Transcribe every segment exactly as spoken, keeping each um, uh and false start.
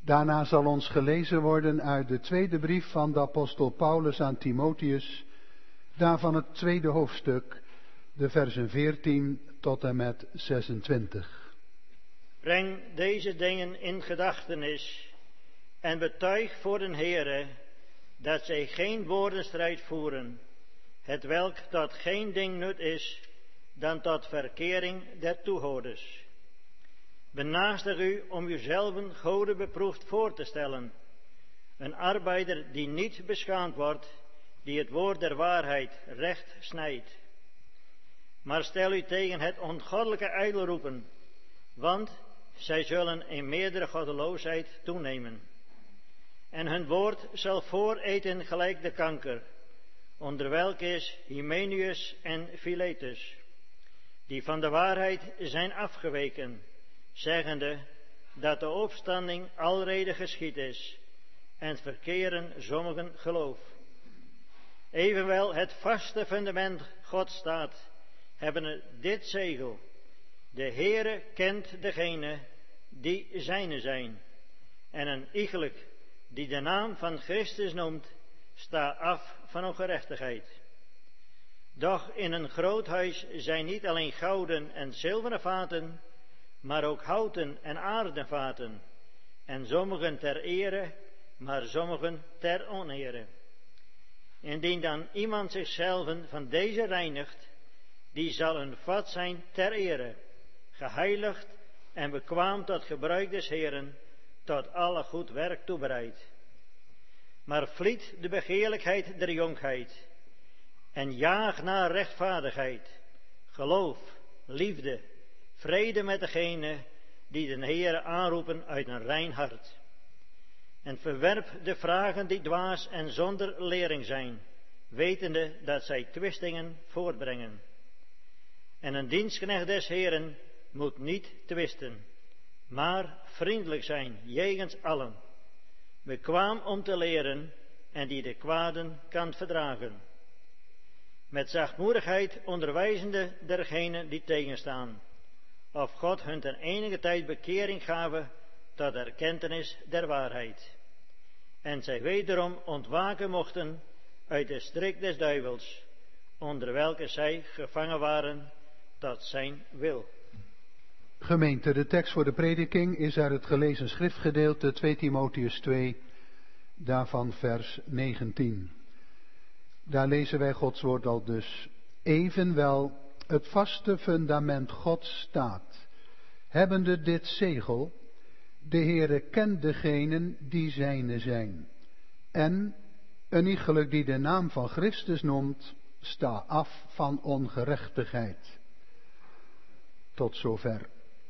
Daarna zal ons gelezen worden uit de tweede brief van de apostel Paulus aan Timotheus, daarvan het tweede hoofdstuk, de versen veertien tot en met zesentwintig. Breng deze dingen in gedachtenis en betuig voor den Heere dat zij geen woordenstrijd voeren, hetwelk tot geen ding nut is dan tot verkering der toehoorders. Benaastig u om uzelven Gode beproefd voor te stellen, een arbeider die niet beschaamd wordt, die het woord der waarheid recht snijdt. Maar stel u tegen het ongoddelijke ijdelroepen, want zij zullen in meerdere goddeloosheid toenemen. En hun woord zal vooreten gelijk de kanker, onder welke is Hymenaeus en Philetus, die van de waarheid zijn afgeweken, zeggende dat de opstanding alrede geschied is, en verkeren sommigen geloof. Evenwel het vaste fundament God staat, hebben dit zegel: de Heere kent degene die zijne zijn, en een iegelijk die de naam van Christus noemt, sta af van ongerechtigheid. Doch in een groot huis zijn niet alleen gouden en zilveren vaten, maar ook houten en aarden vaten, en sommigen ter ere, maar sommigen ter onere. Indien dan iemand zichzelf van deze reinigt, die zal een vat zijn ter ere, geheiligd en bekwaam tot gebruik des Heeren, tot alle goed werk toebereid. Maar vliet de begeerlijkheid der jonkheid, en jaag naar rechtvaardigheid, geloof, liefde, vrede met degene die den Heere aanroepen uit een rein hart. En verwerp de vragen die dwaas en zonder lering zijn, wetende dat zij twistingen voortbrengen. En een dienstknecht des Heeren moet niet twisten, maar vriendelijk zijn jegens allen, bekwaam om te leren en die de kwaden kan verdragen. Met zachtmoedigheid onderwijzende dergenen die tegenstaan, of God hun ten enige tijd bekering gave tot erkentenis der waarheid. En zij wederom ontwaken mochten uit de strik des duivels, onder welke zij gevangen waren tot zijn wil. Gemeente, de tekst voor de prediking is uit het gelezen schriftgedeelte twee Timotheus twee, daarvan vers negentien. Daar lezen wij Gods woord al dus. Evenwel, het vaste fundament Gods staat, hebbende dit zegel: de Heere kent degenen die zijne zijn. En een iegelijk die de naam van Christus noemt, sta af van ongerechtigheid. Tot zover.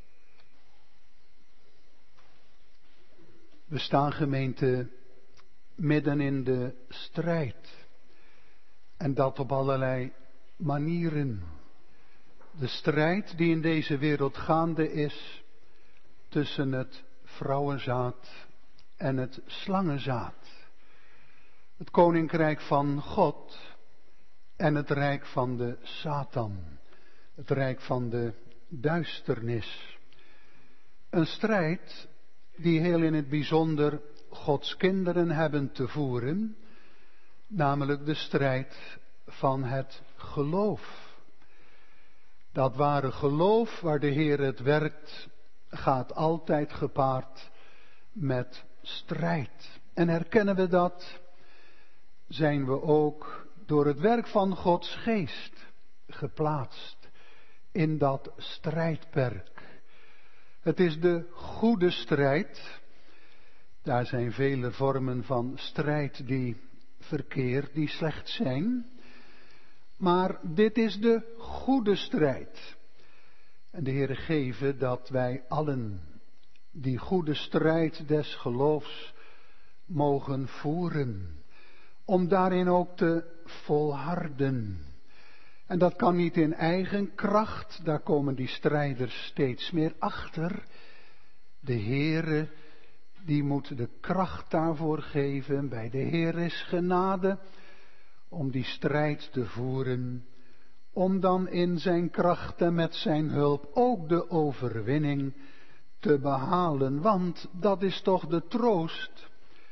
We staan, gemeente, midden in de strijd. En dat op allerlei manieren. De strijd die in deze wereld gaande is tussen het vrouwenzaad en het slangenzaad. Het koninkrijk van God en het rijk van de Satan. Het rijk van de duisternis. Een strijd die heel in het bijzonder Gods kinderen hebben te voeren, namelijk de strijd van het geloof. Dat ware geloof waar de Heer het werkt, gaat altijd gepaard met strijd. En herkennen we dat, zijn we ook door het werk van Gods geest geplaatst in dat strijdperk. Het is de goede strijd. Daar zijn vele vormen van strijd die verkeerd, die slecht zijn. Maar dit is de goede strijd. En de Heere geven dat wij allen die goede strijd des geloofs mogen voeren. Om daarin ook te volharden. En dat kan niet in eigen kracht, daar komen die strijders steeds meer achter. De Heere, die moet de kracht daarvoor geven. Bij de Heer is genade om die strijd te voeren. Om dan in zijn kracht en met zijn hulp ook de overwinning te behalen, want dat is toch de troost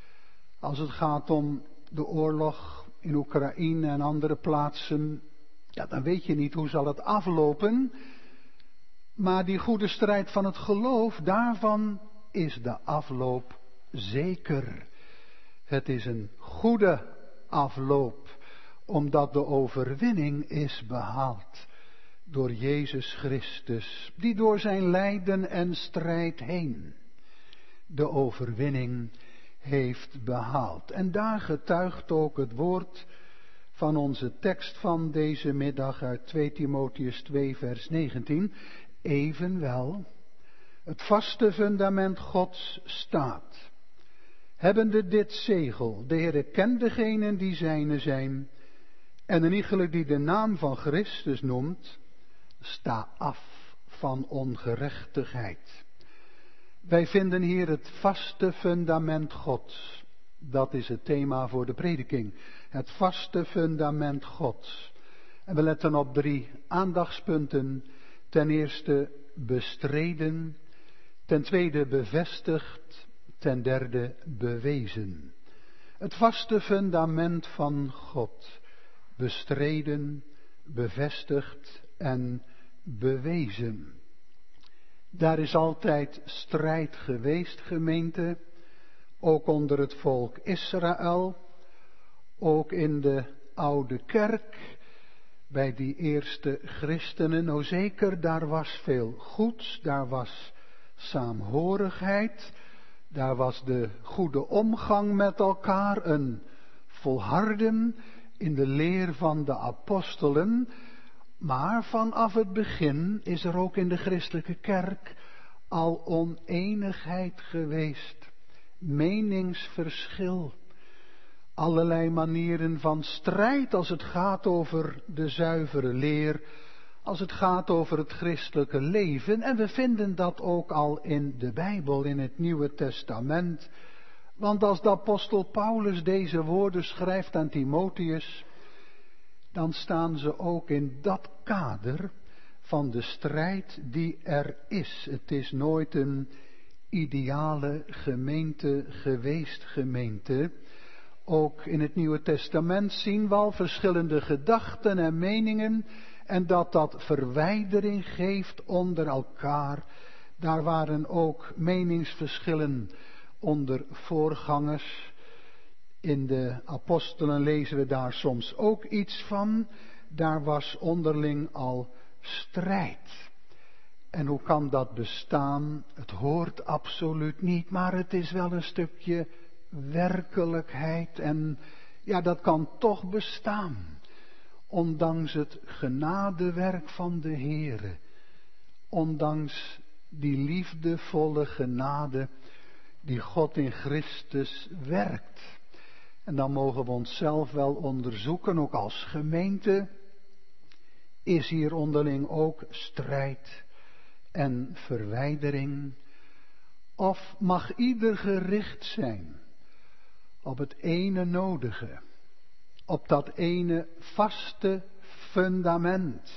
als het gaat om de oorlog in Oekraïne en andere plaatsen. Ja, dan weet je niet hoe zal het aflopen, maar die goede strijd van het geloof, daarvan is de afloop zeker. Het is een goede afloop, omdat de overwinning is behaald door Jezus Christus, die door zijn lijden en strijd heen de overwinning heeft behaald. En daar getuigt ook het woord van onze tekst van deze middag uit twee Timotheüs twee vers negentien. Evenwel, het vaste fundament Gods staat, hebbende dit zegel, de Heere kent degenen die zijne zijn, en een iegelijk die de naam van Christus noemt, sta af van ongerechtigheid. Wij vinden hier het vaste fundament Gods. Dat is het thema voor de prediking. Het vaste fundament Gods. En we letten op drie aandachtspunten. Ten eerste bestreden. Ten tweede bevestigd. Ten derde bewezen. Het vaste fundament van God. Bestreden, bevestigd en bewezen. Daar is altijd strijd geweest, gemeente, ook onder het volk Israël, ook in de oude kerk, bij die eerste christenen. Nou zeker, daar was veel goeds, daar was saamhorigheid, daar was de goede omgang met elkaar, een volharden in de leer van de apostelen. Maar vanaf het begin is er ook in de christelijke kerk al oneenigheid geweest, meningsverschil, allerlei manieren van strijd als het gaat over de zuivere leer, als het gaat over het christelijke leven. En we vinden dat ook al in de Bijbel, in het Nieuwe Testament. Want als de apostel Paulus deze woorden schrijft aan Timotheus, dan staan ze ook in dat kader van de strijd die er is. Het is nooit een ideale gemeente geweest, gemeente. Ook in het Nieuwe Testament zien we al verschillende gedachten en meningen en dat dat verwijdering geeft onder elkaar. Daar waren ook meningsverschillen onder voorgangers. In de apostelen lezen we daar soms ook iets van. Daar was onderling al strijd. En hoe kan dat bestaan? Het hoort absoluut niet, maar het is wel een stukje werkelijkheid. En ja, dat kan toch bestaan. Ondanks het genadewerk van de Heere. Ondanks die liefdevolle genade die God in Christus werkt. En dan mogen we onszelf wel onderzoeken, ook als gemeente. Is hier onderling ook strijd en verwijdering? Of mag ieder gericht zijn op het ene nodige, op dat ene vaste fundament?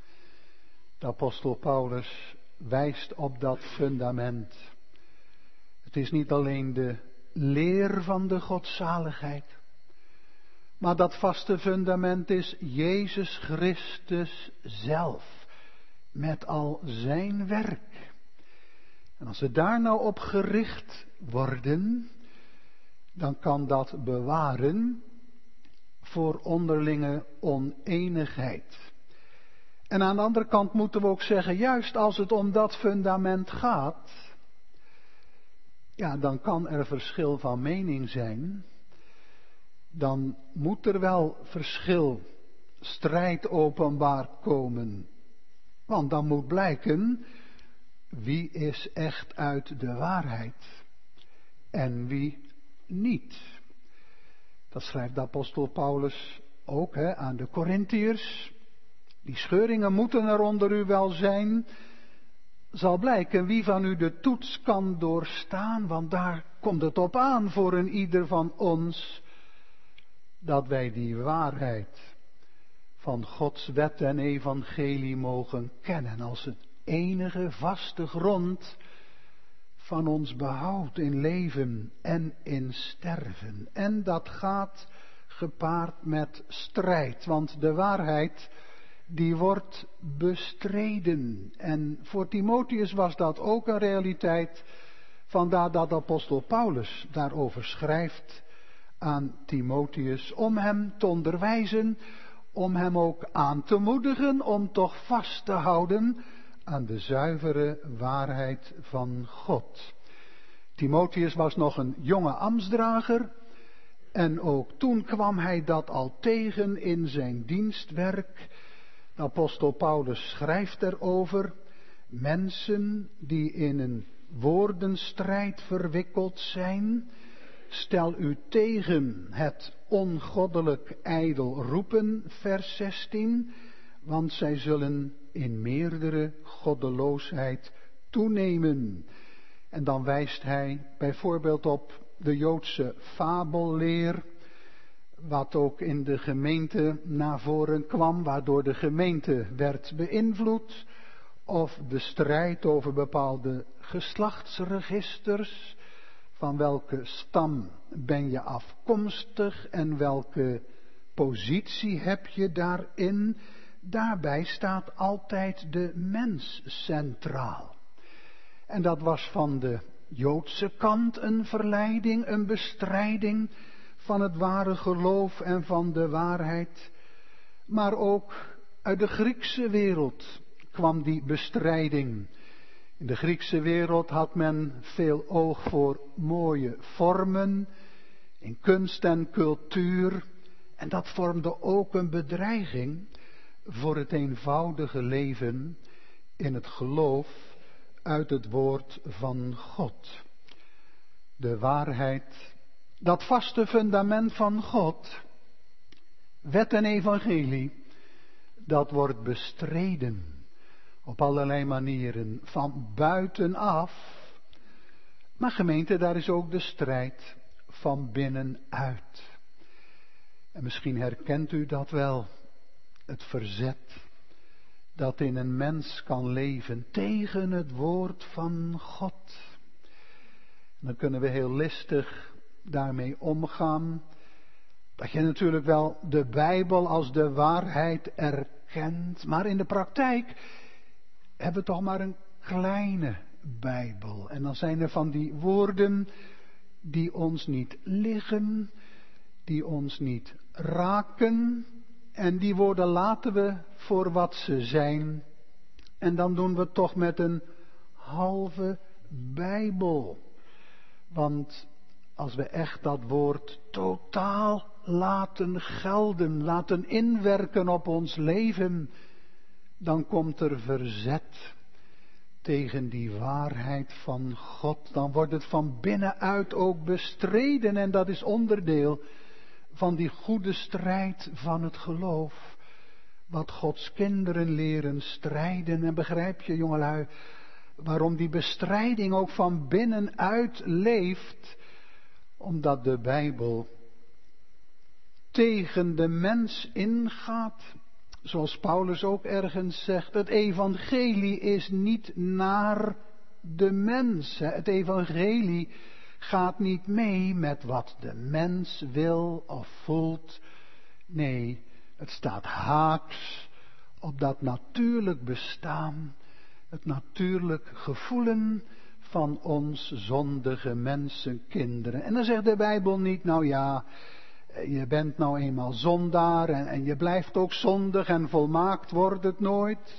De apostel Paulus wijst op dat fundament. Het is niet alleen de leer van de godzaligheid, maar dat vaste fundament is Jezus Christus zelf, met al zijn werk. En als we daar nou op gericht worden, dan kan dat bewaren voor onderlinge oneenigheid. En aan de andere kant moeten we ook zeggen, juist als het om dat fundament gaat, ja, dan kan er verschil van mening zijn. Dan moet er wel verschil, strijd openbaar komen. Want dan moet blijken, wie is echt uit de waarheid en wie niet. Dat schrijft de apostel Paulus ook hè, aan de Korintiërs. Die scheuringen moeten er onder u wel zijn. Zal blijken wie van u de toets kan doorstaan, want daar komt het op aan voor een ieder van ons, dat wij die waarheid van Gods wet en evangelie mogen kennen als het enige vaste grond van ons behoudt in leven en in sterven. En dat gaat gepaard met strijd, want de waarheid die wordt bestreden. En voor Timotheus was dat ook een realiteit, vandaar dat apostel Paulus daarover schrijft aan Timotheus, om hem te onderwijzen, om hem ook aan te moedigen, om toch vast te houden aan de zuivere waarheid van God. Timotheus was nog een jonge ambtsdrager en ook toen kwam hij dat al tegen in zijn dienstwerk. De apostel Paulus schrijft erover, mensen die in een woordenstrijd verwikkeld zijn, stel u tegen het ongoddelijk ijdel roepen, vers zestien, want zij zullen in meerdere goddeloosheid toenemen. En dan wijst hij bijvoorbeeld op de Joodse fabelleer, wat ook in de gemeente naar voren kwam, waardoor de gemeente werd beïnvloed, of de strijd over bepaalde geslachtsregisters, van welke stam ben je afkomstig en welke positie heb je daarin. Daarbij staat altijd de mens centraal. En dat was van de Joodse kant een verleiding, een bestrijding van het ware geloof en van de waarheid. Maar ook uit de Griekse wereld kwam die bestrijding. In de Griekse wereld had men veel oog voor mooie vormen, in kunst en cultuur. En dat vormde ook een bedreiging voor het eenvoudige leven in het geloof uit het woord van God. De waarheid, dat vaste fundament van God, wet en evangelie, dat wordt bestreden op allerlei manieren, van buitenaf. Maar gemeente, daar is ook de strijd van binnenuit. En misschien herkent u dat wel, het verzet dat in een mens kan leven tegen het woord van God. En dan kunnen we heel listig daarmee omgaan. Dat je natuurlijk wel de Bijbel als de waarheid erkent, maar in de praktijk hebben we toch maar een kleine Bijbel. En dan zijn er van die woorden die ons niet liggen, die ons niet raken. En die woorden laten we voor wat ze zijn. En dan doen we het toch met een halve Bijbel. Want als we echt dat woord totaal laten gelden, laten inwerken op ons leven, dan komt er verzet tegen die waarheid van God. Dan wordt het van binnenuit ook bestreden en dat is onderdeel van die goede strijd van het geloof. Wat Gods kinderen leren strijden. En begrijp je, jongelui, waarom die bestrijding ook van binnenuit leeft? Omdat de Bijbel tegen de mens ingaat. Zoals Paulus ook ergens zegt, het evangelie is niet naar de mens. Het evangelie gaat niet mee met wat de mens wil of voelt. Nee, het staat haaks op dat natuurlijk bestaan, het natuurlijk gevoelen van ons zondige mensenkinderen. En dan zegt de Bijbel niet, nou ja, je bent nou eenmaal zondaar en, en je blijft ook zondig en volmaakt wordt het nooit.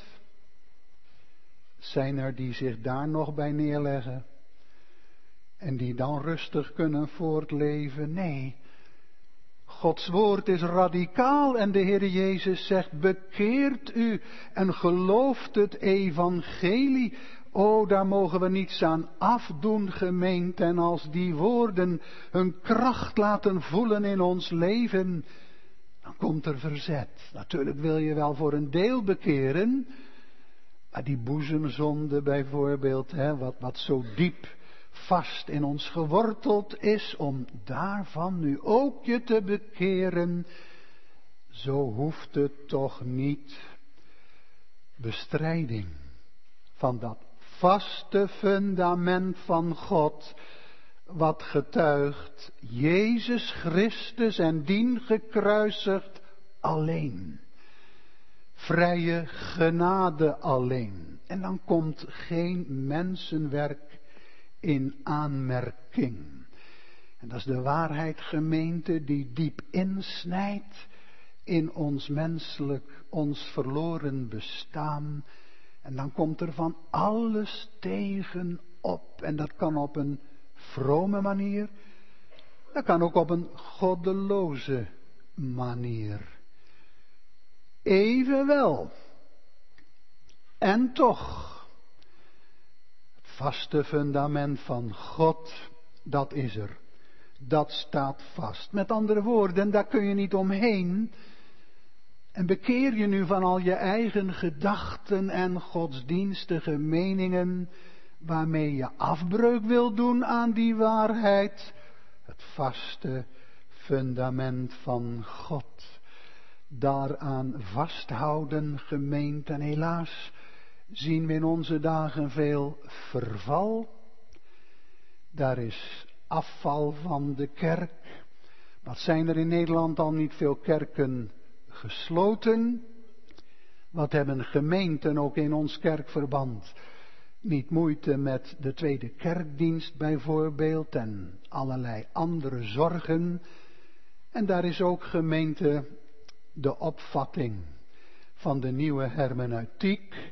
Zijn er die zich daar nog bij neerleggen en die dan rustig kunnen voortleven? Nee, Gods woord is radicaal en de Heer Jezus zegt, bekeert u en gelooft het evangelie. O, daar mogen we niets aan afdoen, gemeente. En als die woorden hun kracht laten voelen in ons leven, dan komt er verzet. Natuurlijk wil je wel voor een deel bekeren, maar die boezemzonde bijvoorbeeld, hè, wat, wat zo diep vast in ons geworteld is, om daarvan nu ook je te bekeren, zo hoeft het toch niet. Bestrijding van dat vaste fundament van God, wat getuigt Jezus Christus en dien gekruisigd alleen. Vrije genade alleen. En dan komt geen mensenwerk in aanmerking. En dat is de waarheid, gemeente, die diep insnijdt in ons menselijk, ons verloren bestaan. En dan komt er van alles tegen op. En dat kan op een vrome manier. Dat kan ook op een goddeloze manier. Evenwel. En toch. Het vaste fundament van God, dat is er. Dat staat vast. Met andere woorden, daar kun je niet omheen. En bekeer je nu van al je eigen gedachten en godsdienstige meningen, waarmee je afbreuk wil doen aan die waarheid. Het vaste fundament van God. Daaraan vasthouden, gemeente. En helaas zien we in onze dagen veel verval. Daar is afval van de kerk. Wat zijn er in Nederland al niet veel kerken gesloten? Wat hebben gemeenten ook in ons kerkverband niet moeite met de tweede kerkdienst bijvoorbeeld en allerlei andere zorgen? En daar is ook, gemeente, de opvatting van de nieuwe hermeneutiek.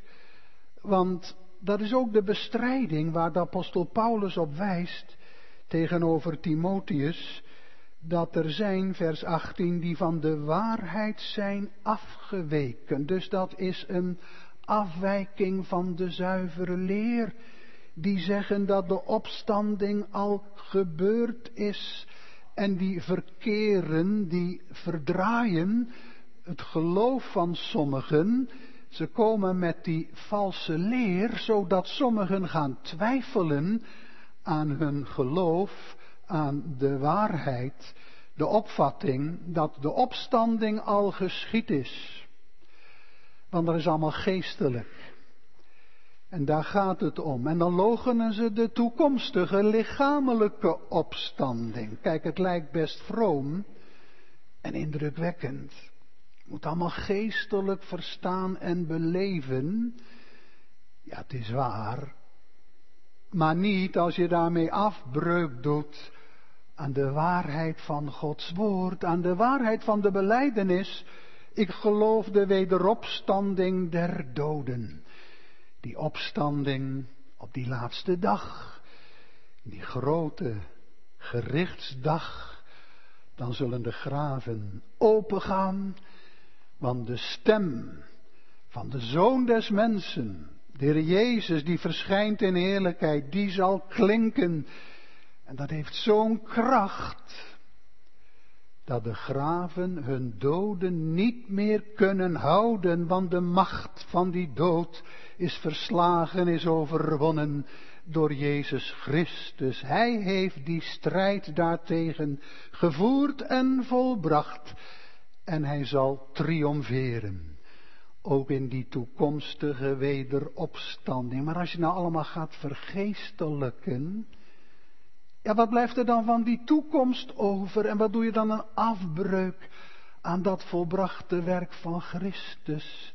Want dat is ook de bestrijding waar de apostel Paulus op wijst tegenover Timotheus, dat er zijn, vers achttien, die van de waarheid zijn afgeweken. Dus dat is een afwijking van de zuivere leer. Die zeggen dat de opstanding al gebeurd is. En die verkeren, die verdraaien het geloof van sommigen. Ze komen met die valse leer, zodat sommigen gaan twijfelen aan hun geloof, aan de waarheid, de opvatting dat de opstanding al geschied is. Want dat is allemaal geestelijk. En daar gaat het om. En dan loochenen ze de toekomstige lichamelijke opstanding. Kijk, het lijkt best vroom en indrukwekkend. Je moet allemaal geestelijk verstaan en beleven. Ja, het is waar. Maar niet als je daarmee afbreuk doet aan de waarheid van Gods woord, aan de waarheid van de belijdenis. Ik geloof de wederopstanding der doden. Die opstanding op die laatste dag, die grote gerichtsdag, dan zullen de graven opengaan, want de stem van de Zoon des Mensen, de Heer Jezus, die verschijnt in heerlijkheid, die zal klinken. En dat heeft zo'n kracht, dat de graven hun doden niet meer kunnen houden, want de macht van die dood is verslagen, is overwonnen door Jezus Christus. Hij heeft die strijd daartegen gevoerd en volbracht. En hij zal triomferen. Ook in die toekomstige wederopstanding. Maar als je nou allemaal gaat vergeestelijken, ja, wat blijft er dan van die toekomst over? En wat doe je dan een afbreuk aan dat volbrachte werk van Christus?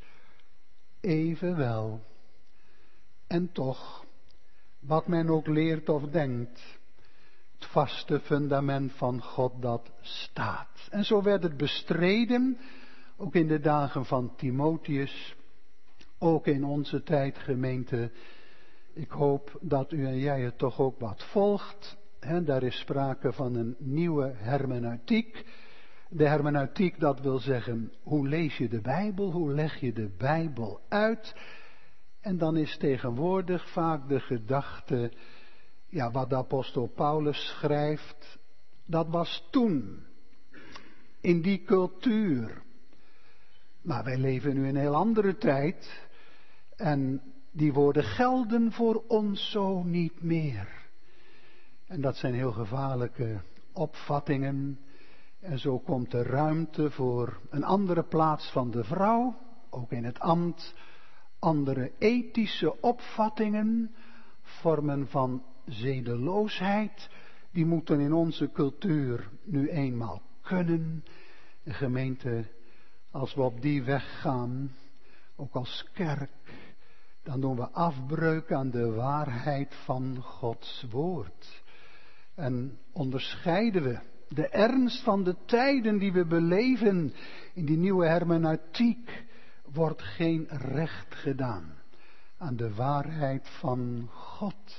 Evenwel. En toch, wat men ook leert of denkt, het vaste fundament van God dat staat. En zo werd het bestreden, ook in de dagen van Timotheus, ook in onze tijd, gemeente. Ik hoop dat u en jij het toch ook wat volgt. He, daar is sprake van een nieuwe hermeneutiek. De hermeneutiek, dat wil zeggen, hoe lees je de Bijbel, hoe leg je de Bijbel uit? En dan is tegenwoordig vaak de gedachte, ja, wat de apostel Paulus schrijft, dat was toen, in die cultuur. Maar wij leven nu in een heel andere tijd en die woorden gelden voor ons zo niet meer. En dat zijn heel gevaarlijke opvattingen. En zo komt er ruimte voor een andere plaats van de vrouw, ook in het ambt, andere ethische opvattingen, vormen van zedeloosheid, die moeten in onze cultuur nu eenmaal kunnen. De gemeente, als we op die weg gaan, ook als kerk, dan doen we afbreuk aan de waarheid van Gods woord. En onderscheiden we de ernst van de tijden die we beleven. In die nieuwe hermeneutiek wordt geen recht gedaan aan de waarheid van God.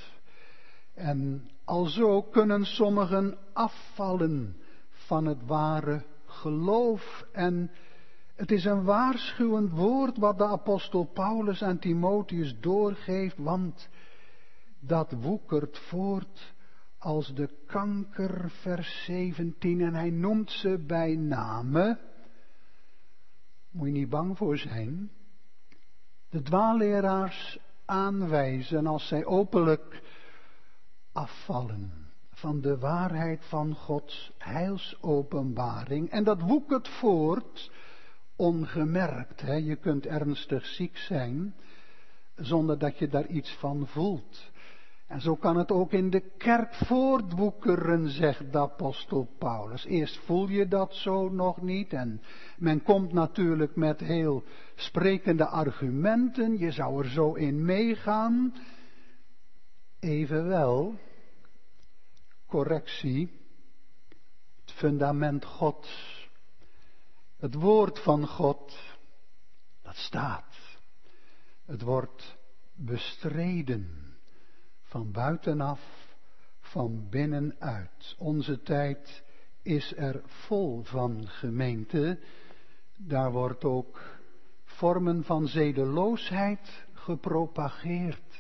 En alzo kunnen sommigen afvallen van het ware geloof. En het is een waarschuwend woord wat de apostel Paulus aan Timotheus doorgeeft, want dat woekert voort als de kanker, vers zeventien, en hij noemt ze bij name. Moet je niet bang voor zijn. De dwaalleraars aanwijzen als zij openlijk afvallen van de waarheid van Gods heilsopenbaring. En dat woekert voort ongemerkt. Hè? Je kunt ernstig ziek zijn zonder dat je daar iets van voelt. En zo kan het ook in de kerk voortwoekeren, zegt de apostel Paulus. Eerst voel je dat zo nog niet en men komt natuurlijk met heel sprekende argumenten. Je zou er zo in meegaan. Evenwel, correctie, het fundament Gods, het woord van God, dat staat. Het wordt bestreden. Van buitenaf, van binnenuit. Onze tijd is er vol van, gemeente. Daar wordt ook vormen van zedeloosheid gepropageerd.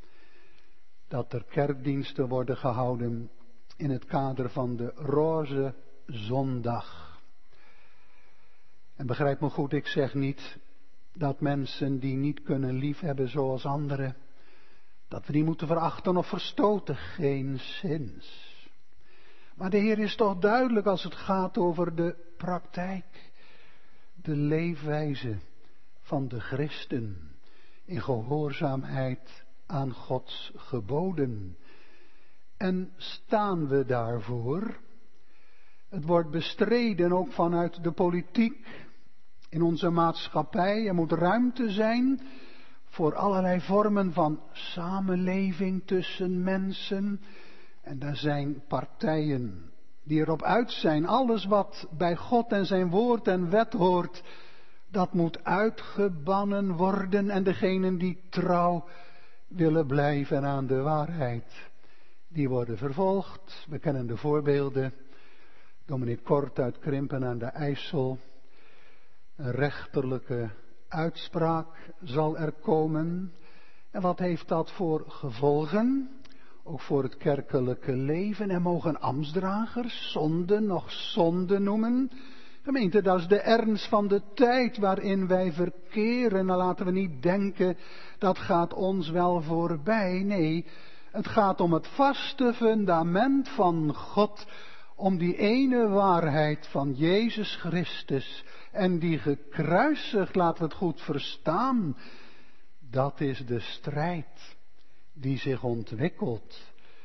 Dat er kerkdiensten worden gehouden in het kader van de roze zondag. En begrijp me goed, ik zeg niet dat mensen die niet kunnen liefhebben zoals anderen, dat we die moeten verachten of verstoten, geen zins. Maar de Heer is toch duidelijk als het gaat over de praktijk, de leefwijze van de christen in gehoorzaamheid aan Gods geboden. En staan we daarvoor? Het wordt bestreden ook vanuit de politiek in onze maatschappij. Er moet ruimte zijn voor allerlei vormen van samenleving tussen mensen. En daar zijn partijen die erop uit zijn. Alles wat bij God en zijn woord en wet hoort, dat moet uitgebannen worden. En degenen die trouw willen blijven aan de waarheid, die worden vervolgd. We kennen de voorbeelden. Dominee Kort uit Krimpen aan de IJssel. Een rechterlijke uitspraak zal er komen. En wat heeft dat voor gevolgen? Ook voor het kerkelijke leven. En mogen ambtsdragers zonde nog zonde noemen? Gemeente, dat is de ernst van de tijd waarin wij verkeren. En laten we niet denken, dat gaat ons wel voorbij. Nee, het gaat om het vaste fundament van God. Om die ene waarheid van Jezus Christus. En die gekruisigd, laten we het goed verstaan. Dat is de strijd die zich ontwikkelt.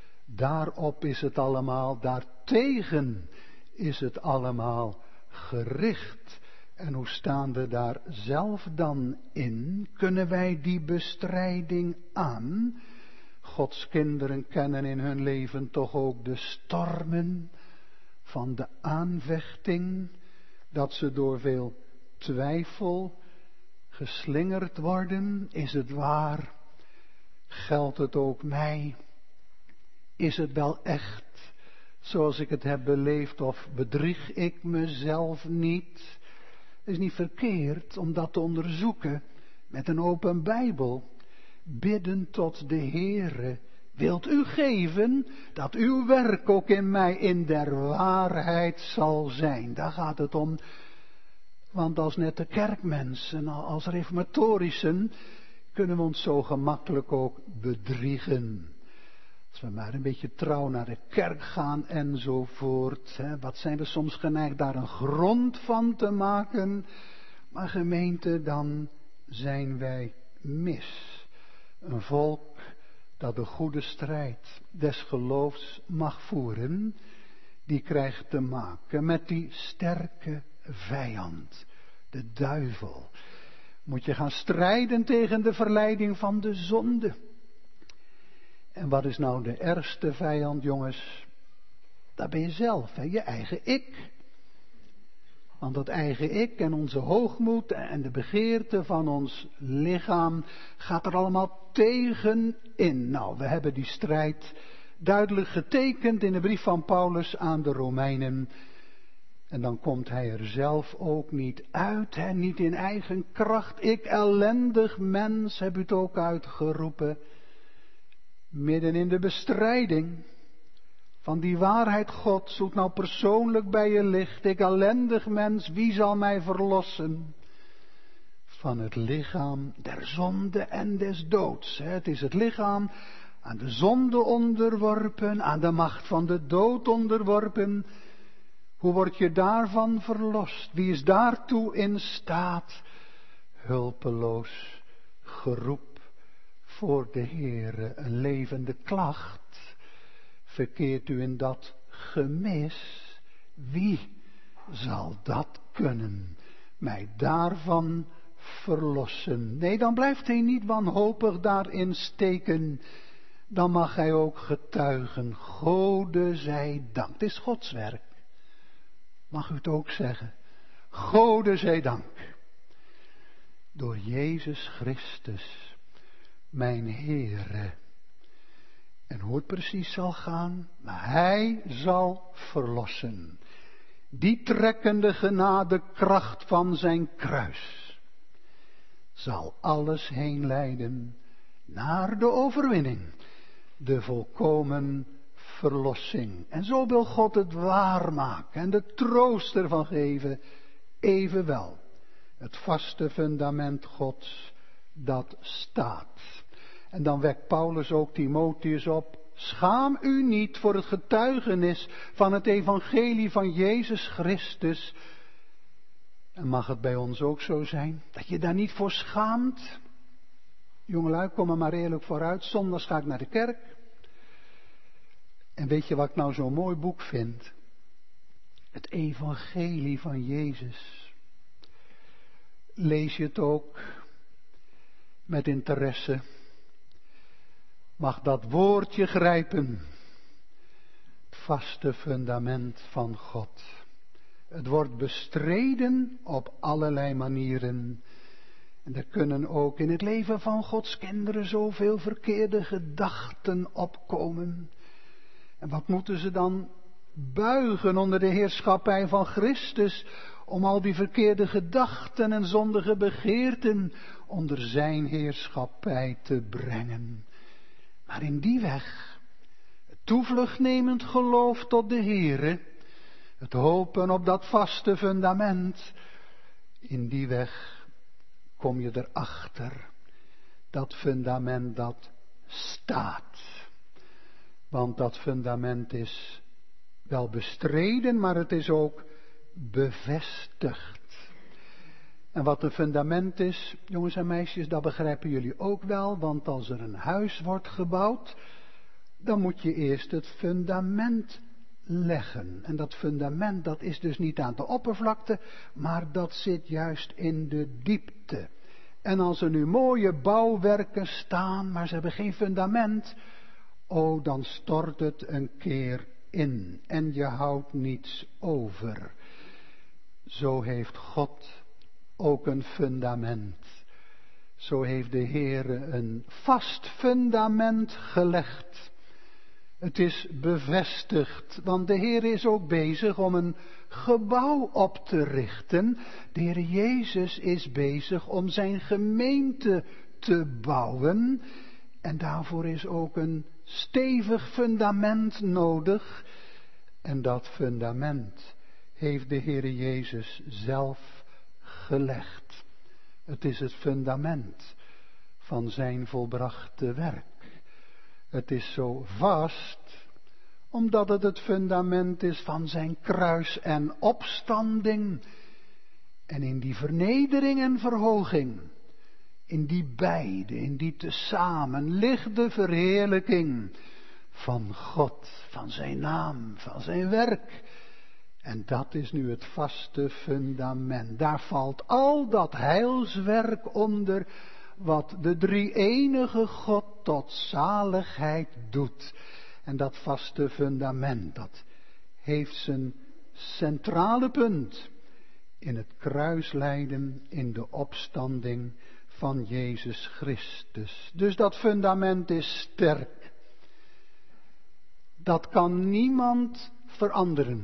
Daarop is het allemaal, daartegen is het allemaal gericht. En hoe staan we daar zelf dan in? Kunnen wij die bestrijding aan? Gods kinderen kennen in hun leven toch ook de stormen van de aanvechting, dat ze door veel twijfel geslingerd worden. Is het waar? Geldt het ook mij? Is het wel echt zoals ik het heb beleefd, of bedrieg ik mezelf niet? Het is niet verkeerd om dat te onderzoeken met een open Bijbel. Bidden tot de Heere. Wilt u geven dat uw werk ook in mij in der waarheid zal zijn? Daar gaat het om. Want als net de kerkmensen, als reformatorischen, kunnen we ons zo gemakkelijk ook bedriegen. Als we maar een beetje trouw naar de kerk gaan enzovoort. Hè, wat zijn we soms geneigd daar een grond van te maken. Maar gemeente, dan zijn wij mis. Een volk dat de goede strijd des geloofs mag voeren, die krijgt te maken met die sterke vijand, de duivel. Moet je gaan strijden tegen de verleiding van de zonde. En wat is nou de ergste vijand, jongens? Dat ben je zelf, hè? Je eigen ik. Want dat eigen ik en onze hoogmoed en de begeerte van ons lichaam gaat er allemaal tegen in. Nou, we hebben die strijd duidelijk getekend in de brief van Paulus aan de Romeinen. En dan komt hij er zelf ook niet uit, hè? Niet in eigen kracht. Ik, ellendig mens, heb u het ook uitgeroepen. Midden in de bestrijding van die waarheid Gods, zoet nou persoonlijk bij je ligt. Ik, ellendig mens, wie zal mij verlossen van het lichaam der zonde en des doods? Het is het lichaam aan de zonde onderworpen, aan de macht van de dood onderworpen. Hoe word je daarvan verlost? Wie is daartoe in staat? Hulpeloos geroep voor de Heere, een levende klacht. Verkeert u in dat gemis? Wie zal dat kunnen? Mij daarvan verlossen? Nee, dan blijft hij niet wanhopig daarin steken. Dan mag hij ook getuigen. Gode zij dank. Het is Gods werk. Mag u het ook zeggen? Gode zij dank. Door Jezus Christus, mijn Heere. En hoe het precies zal gaan, maar hij zal verlossen. Die trekkende genadekracht van zijn kruis zal alles heen leiden naar de overwinning, de volkomen verlossing. En zo wil God het waarmaken en de troost ervan geven, evenwel. Het vaste fundament Gods, dat staat. En dan wekt Paulus ook Timotheus op. Schaam u niet voor het getuigenis van het evangelie van Jezus Christus. En mag het bij ons ook zo zijn, dat je daar niet voor schaamt? Jongelui, kom er maar eerlijk vooruit. Zondags ga ik naar de kerk. En weet je wat ik nou zo'n mooi boek vind? Het evangelie van Jezus. Lees je het ook met interesse? Mag dat woordje grijpen. Het vaste fundament van God. Het wordt bestreden op allerlei manieren. En er kunnen ook in het leven van Gods kinderen zoveel verkeerde gedachten opkomen. En wat moeten ze dan buigen onder de heerschappij van Christus, om al die verkeerde gedachten en zondige begeerten onder zijn heerschappij te brengen. Maar in die weg, het toevlucht nemend geloof tot de Heere, het hopen op dat vaste fundament, in die weg kom je erachter. Dat fundament dat staat. Want dat fundament is wel bestreden, maar het is ook bevestigd. En wat een fundament is, jongens en meisjes, dat begrijpen jullie ook wel. Want als er een huis wordt gebouwd, dan moet je eerst het fundament leggen. En dat fundament, dat is dus niet aan de oppervlakte, maar dat zit juist in de diepte. En als er nu mooie bouwwerken staan, maar ze hebben geen fundament, oh, dan stort het een keer in en je houdt niets over. Zo heeft God ook een fundament. Zo heeft de Heere een vast fundament gelegd. Het is bevestigd, want de Heer is ook bezig om een gebouw op te richten. De Heer Jezus is bezig om zijn gemeente te bouwen. En daarvoor is ook een stevig fundament nodig. En dat fundament heeft de Heer Jezus zelf gelegd. Het is het fundament van zijn volbrachte werk. Het is zo vast, omdat het het fundament is van zijn kruis en opstanding. En in die vernedering en verhoging, In die beide, in die tezamen ligt de verheerlijking van God, van zijn naam, van zijn werk. En dat is nu het vaste fundament. Daar valt al dat heilswerk onder wat de drie-enige God tot zaligheid doet. En dat vaste fundament, dat heeft zijn centrale punt in het kruislijden, in de opstanding van Jezus Christus. Dus dat fundament is sterk. Dat kan niemand veranderen.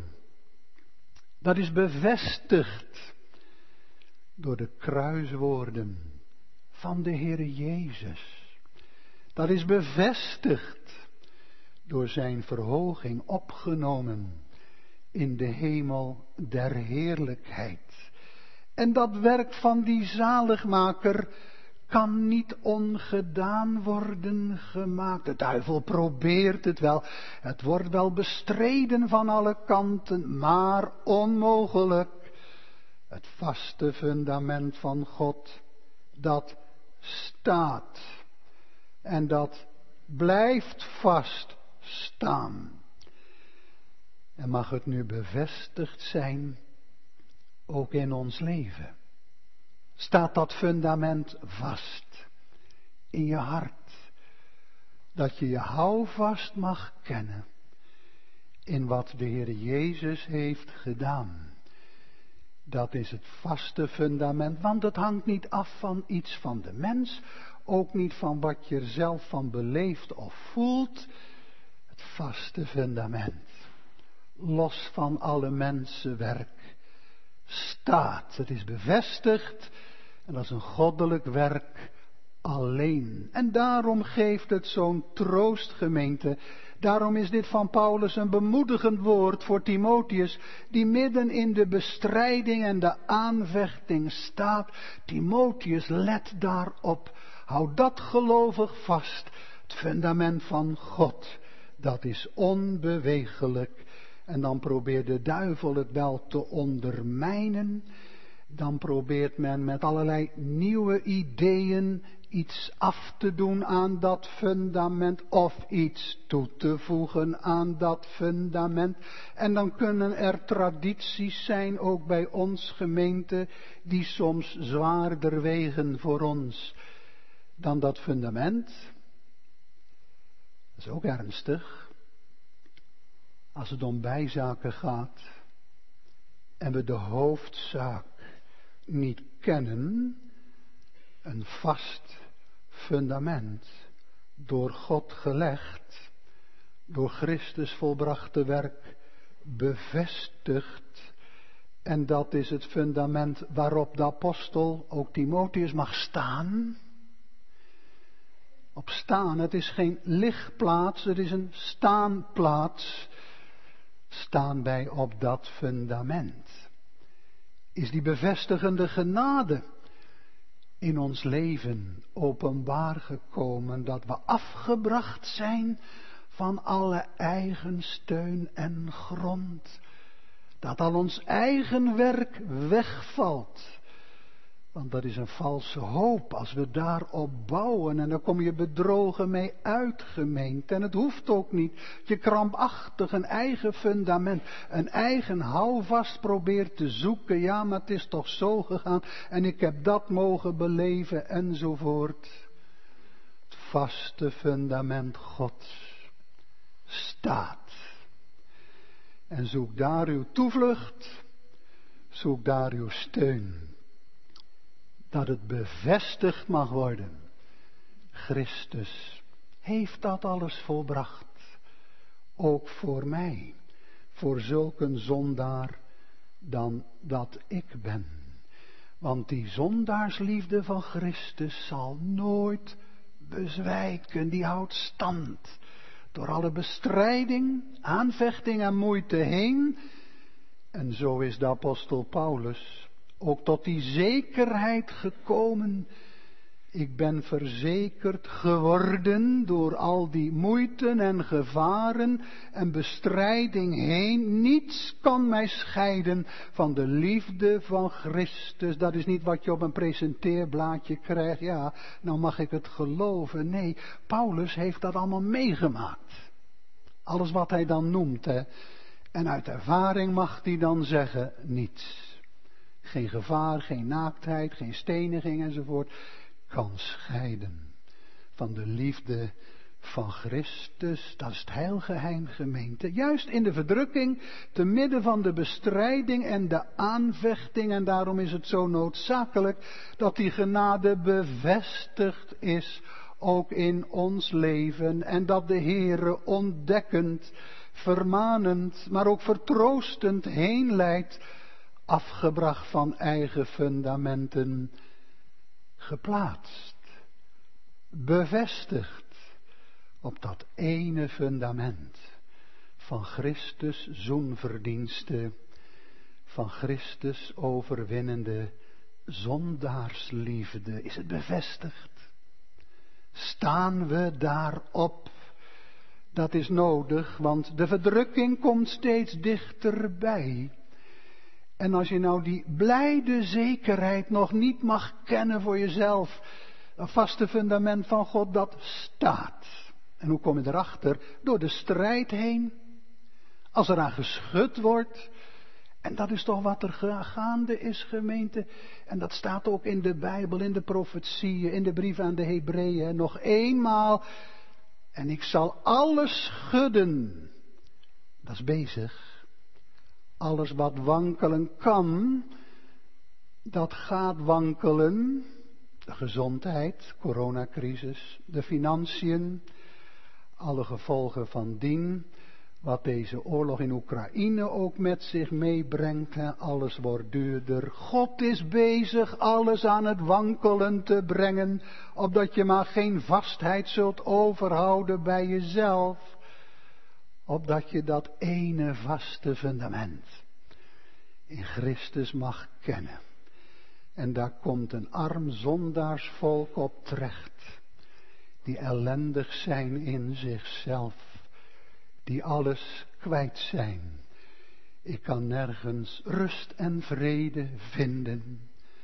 Dat is bevestigd door de kruiswoorden van de Heere Jezus. Dat is bevestigd door zijn verhoging opgenomen in de hemel der heerlijkheid. En dat werk van die zaligmaker kan niet ongedaan worden gemaakt. De duivel probeert het wel. Het wordt wel bestreden van alle kanten, maar onmogelijk. Het vaste fundament van God, dat staat. En dat blijft vast staan. En mag het nu bevestigd zijn, ook in ons leven. Staat dat fundament vast in je hart. Dat je je houvast mag kennen in wat de Heer Jezus heeft gedaan. Dat is het vaste fundament, want het hangt niet af van iets van de mens. Ook niet van wat je er zelf van beleeft of voelt. Het vaste fundament, los van alle mensenwerk, staat. Het is bevestigd en dat is een goddelijk werk alleen. En daarom geeft het zo'n troost, gemeente. Daarom is dit van Paulus een bemoedigend woord voor Timotheus, die midden in de bestrijding en de aanvechting staat. Timotheus, let daarop. Hou dat gelovig vast. Het fundament van God, dat is onbewegelijk. En dan probeert de duivel het wel te ondermijnen. Dan probeert men met allerlei nieuwe ideeën iets af te doen aan dat fundament of iets toe te voegen aan dat fundament. En dan kunnen er tradities zijn, ook bij ons gemeente, die soms zwaarder wegen voor ons dan dat fundament. Dat is ook ernstig. Als het om bijzaken gaat en we de hoofdzaak niet kennen, een vast fundament, door God gelegd, door Christus volbrachte werk bevestigd. En dat is het fundament waarop de apostel, ook Timotheus, mag staan. Op staan, het is geen ligplaats, het is een staanplaats. Staan wij op dat fundament. Is die bevestigende genade in ons leven openbaar gekomen, dat we afgebracht zijn van alle eigen steun en grond. Dat al ons eigen werk wegvalt. Want dat is een valse hoop als we daarop bouwen. En daar kom je bedrogen mee uit, gemeente. En het hoeft ook niet. Je krampachtig een eigen fundament, een eigen houvast probeert te zoeken. Ja, maar het is toch zo gegaan. En ik heb dat mogen beleven enzovoort. Het vaste fundament Gods staat. En zoek daar uw toevlucht. Zoek daar uw steun. Dat het bevestigd mag worden. Christus heeft dat alles volbracht. Ook voor mij. Voor zulk een zondaar dan dat ik ben. Want die zondaarsliefde van Christus zal nooit bezwijken. Die houdt stand. Door alle bestrijding, aanvechting en moeite heen. En zo is de apostel Paulus ook tot die zekerheid gekomen Ik ben verzekerd geworden door al die moeiten en gevaren en bestrijding heen. Niets kan mij scheiden van de liefde van Christus. Dat is niet wat je op een presenteerblaadje krijgt. Ja, nou mag ik het geloven. Nee, Paulus heeft dat allemaal meegemaakt. Alles wat hij dan noemt. Hè. En uit ervaring mag hij dan zeggen, niets. Geen gevaar, geen naaktheid, geen steniging enzovoort. Kan scheiden van de liefde van Christus. Dat is het heilgeheim, gemeente. Juist in de verdrukking, te midden van de bestrijding en de aanvechting. En daarom is het zo noodzakelijk dat die genade bevestigd is, ook in ons leven. En dat de Heere ontdekkend, vermanend, maar ook vertroostend heen leidt, afgebracht van eigen fundamenten, geplaatst, bevestigd op dat ene fundament van Christus zoenverdienste, van Christus overwinnende zondaarsliefde. Is het bevestigd? Staan we daarop? Dat is nodig, want de verdrukking komt steeds dichterbij. En als je nou die blijde zekerheid nog niet mag kennen voor jezelf, een vaste fundament van God dat staat. En hoe kom je erachter? Door de strijd heen. Als er aan geschud wordt. En dat is toch wat er gaande is, gemeente. En dat staat ook in de Bijbel, in de profetieën, in de brief aan de Hebreeën. Nog eenmaal. En ik zal alles schudden. Dat is bezig. Alles wat wankelen kan, dat gaat wankelen. De gezondheid, coronacrisis, de financiën, alle gevolgen van dien. Wat deze oorlog in Oekraïne ook met zich meebrengt. Hè, alles wordt duurder. God is bezig alles aan het wankelen te brengen. Opdat je maar geen vastheid zult overhouden bij jezelf. Opdat je dat ene vaste fundament in Christus mag kennen. En daar komt een arm zondaarsvolk op terecht. Die ellendig zijn in zichzelf. Die alles kwijt zijn. Ik kan nergens rust en vrede vinden.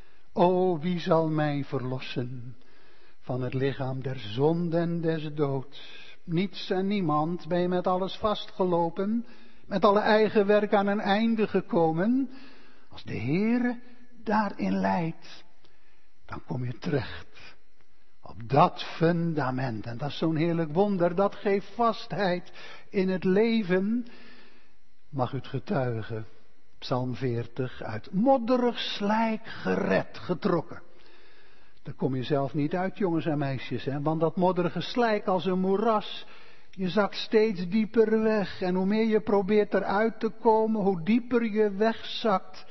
O, wie zal mij verlossen van het lichaam der zonde en des doods? Niets en niemand, ben je met alles vastgelopen, met alle eigen werk aan een einde gekomen. Als de Heere daarin leidt, dan kom je terecht op dat fundament. En dat is zo'n heerlijk wonder, dat geeft vastheid in het leven. Mag u het getuigen, Psalm veertig, uit modderig slijk gered, getrokken. Daar kom je zelf niet uit, jongens en meisjes, hè? Want dat modderige slijk als een moeras, je zakt steeds dieper weg. En hoe meer je probeert eruit te komen, hoe dieper je wegzakt.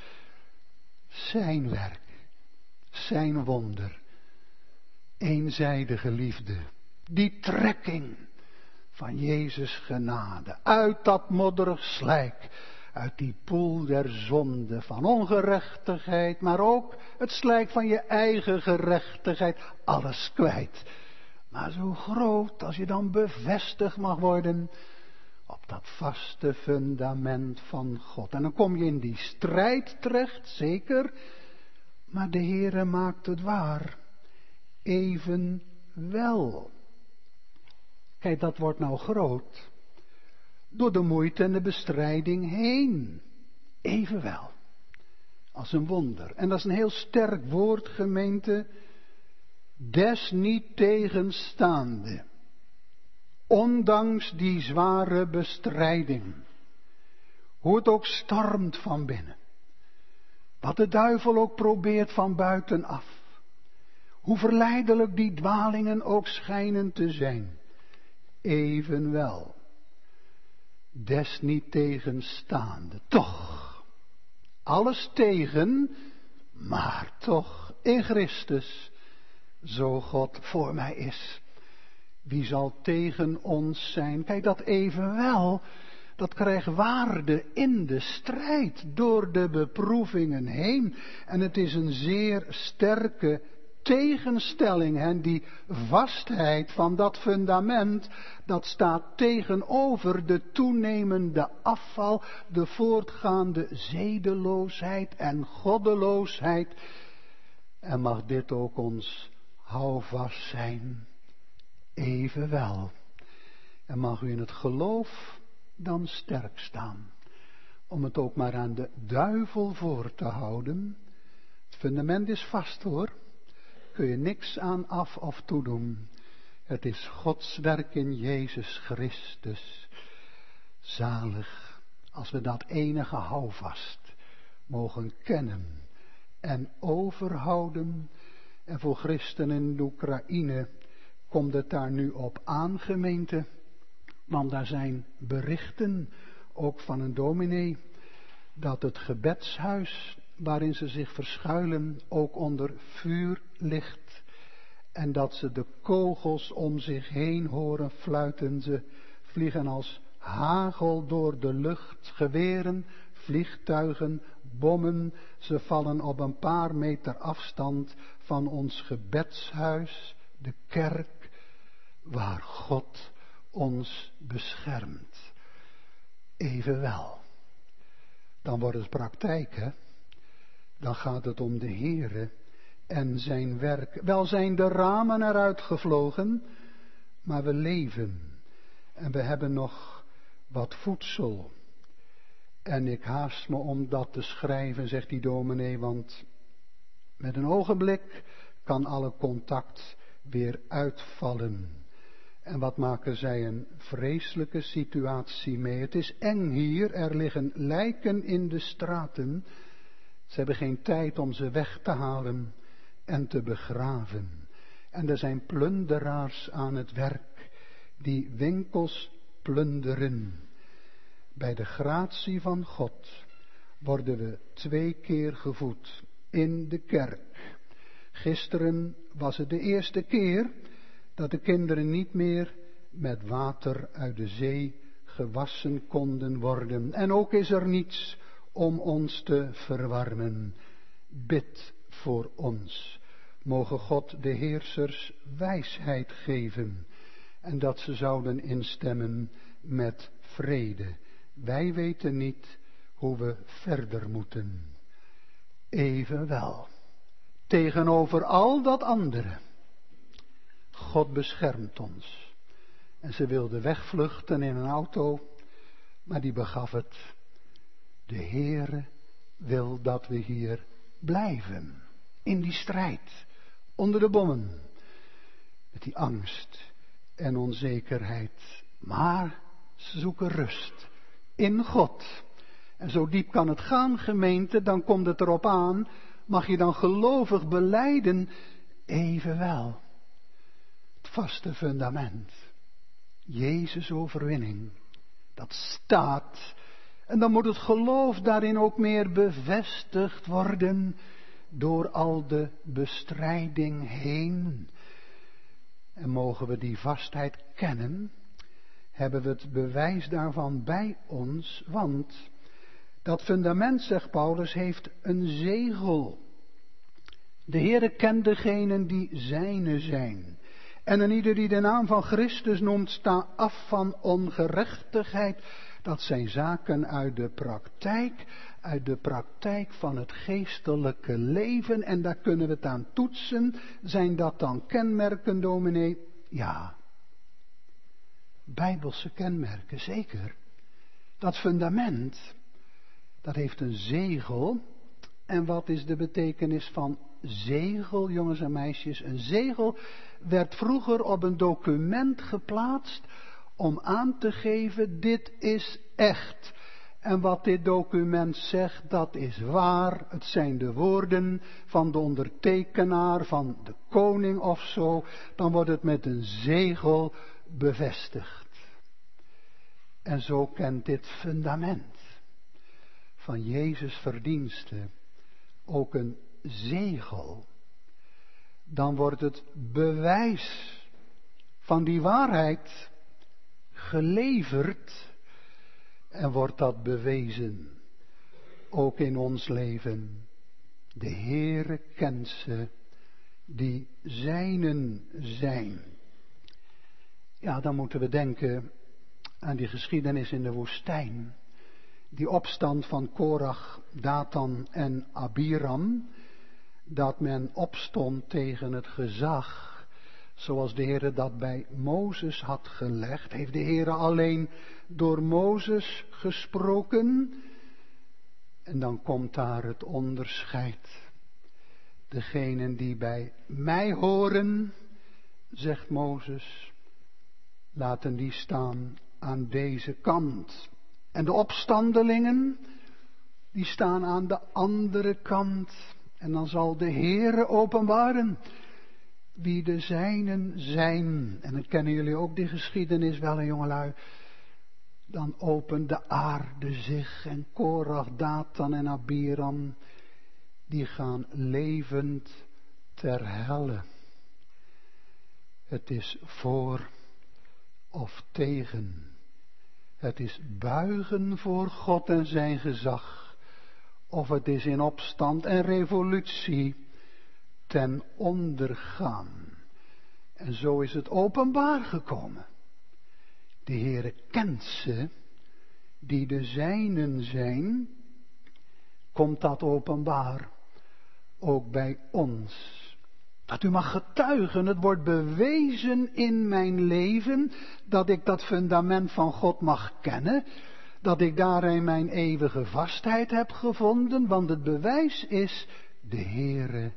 Zijn werk, zijn wonder, eenzijdige liefde, die trekking van Jezus genade, uit dat modderig slijk, uit die poel der zonde, van ongerechtigheid, maar ook het slijk van je eigen gerechtigheid, alles kwijt. Maar zo groot als je dan bevestigd mag worden op dat vaste fundament van God. En dan kom je in die strijd terecht, zeker, maar de Heere maakt het waar. Evenwel. Kijk, dat wordt nou groot. Door de moeite en de bestrijding heen. Evenwel. Als een wonder. En dat is een heel sterk woord, gemeente. Desniettegenstaande. Ondanks die zware bestrijding. Hoe het ook stormt van binnen. Wat de duivel ook probeert van buitenaf. Hoe verleidelijk die dwalingen ook schijnen te zijn. Evenwel. Desniettegenstaande. Toch. Alles tegen. Maar toch in Christus. Zo God voor mij is. Wie zal tegen ons zijn? Kijk, dat evenwel, dat krijgt waarde in de strijd door de beproevingen heen. En het is een zeer sterke tegenstelling en die vastheid van dat fundament, dat staat tegenover de toenemende afval, de voortgaande zedeloosheid en goddeloosheid. En mag dit ook ons houvast zijn, evenwel. En mag u in het geloof dan sterk staan, om het ook maar aan de duivel voor te houden. Het fundament is vast hoor, kun je niks aan af of toedoen. Het is Gods werk in Jezus Christus. Zalig als we dat enige houvast mogen kennen en overhouden. En voor christenen in de Oekraïne komt het daar nu op aan, gemeente. Want daar zijn berichten, ook van een dominee, dat het gebedshuis waarin ze zich verschuilen ook onder vuur ligt. En dat ze de kogels om zich heen horen fluiten. Ze vliegen als hagel door de lucht, geweren, vliegtuigen, bommen. Ze vallen op een paar meter afstand van ons gebedshuis, de kerk, waar God ons beschermt. Evenwel, dan wordt het praktijk, hè? Dan gaat het om de Heere en zijn werk. Wel zijn de ramen eruit gevlogen, maar we leven. En we hebben nog wat voedsel. En ik haast me om dat te schrijven, zegt die dominee, want met een ogenblik kan alle contact weer uitvallen. En wat maken zij een vreselijke situatie mee. Het is eng hier, er liggen lijken in de straten. Ze hebben geen tijd om ze weg te halen en te begraven. En er zijn plunderaars aan het werk die winkels plunderen. Bij de gratie van God worden we twee keer gevoed in de kerk. Gisteren was het de eerste keer dat de kinderen niet meer met water uit de zee gewassen konden worden. En ook is er niets om ons te verwarmen. Bid voor ons. Mogen God de heersers wijsheid geven en dat ze zouden instemmen met vrede. Wij weten niet hoe we verder moeten. Evenwel, tegenover al dat andere, God beschermt ons. En ze wilde wegvluchten in een auto, maar die begaf het. De Heere wil dat we hier blijven. In die strijd, onder de bommen. Met die angst en onzekerheid. Maar ze zoeken rust in God. En zo diep kan het gaan, gemeente, dan komt het erop aan. Mag je dan gelovig belijden, evenwel. Het vaste fundament. Jezus' overwinning. Dat staat. En dan moet het geloof daarin ook meer bevestigd worden door al de bestrijding heen. En mogen we die vastheid kennen, hebben we het bewijs daarvan bij ons, want dat fundament, zegt Paulus, heeft een zegel. De Heere kent degenen die zijne zijn. En een ieder die de naam van Christus noemt, sta af van ongerechtigheid. Dat zijn zaken uit de praktijk, uit de praktijk van het geestelijke leven. En daar kunnen we het aan toetsen. Zijn dat dan kenmerken, dominee? Ja. Bijbelse kenmerken, zeker. Dat fundament, dat heeft een zegel. En wat is de betekenis van zegel, jongens en meisjes? Een zegel werd vroeger op een document geplaatst om aan te geven, dit is echt. En wat dit document zegt, dat is waar. Het zijn de woorden van de ondertekenaar, van de koning of zo. Dan wordt het met een zegel bevestigd. En zo kent dit fundament van Jezus' verdiensten ook een zegel. Dan wordt het bewijs van die waarheid geleverd en wordt dat bewezen ook in ons leven. De Heere kent ze die zijnen zijn. Ja, dan moeten we denken aan die geschiedenis in de woestijn. Die opstand van Korach, Datan en Abiram. Dat men opstond tegen het gezag. Zoals de Heere dat bij Mozes had gelegd. Heeft de Heere alleen door Mozes gesproken. En dan komt daar het onderscheid. Degenen die bij mij horen, zegt Mozes, laten die staan aan deze kant. En de opstandelingen, die staan aan de andere kant. En dan zal de Heere openbaren wie de zijnen zijn. En dan kennen jullie ook die geschiedenis wel, hè, jongelui. Dan opent de aarde zich en Korach, Datan en Abiram, die gaan levend ter helle. Het is voor of tegen. Het is buigen voor God en zijn gezag. Of het is in opstand en revolutie ten ondergaan. En zo is het openbaar gekomen. De Heere kent ze, die de zijnen zijn, komt dat openbaar ook bij ons. Dat u mag getuigen, het wordt bewezen in mijn leven, dat ik dat fundament van God mag kennen, dat ik daarin mijn eeuwige vastheid heb gevonden, want het bewijs is, de Heere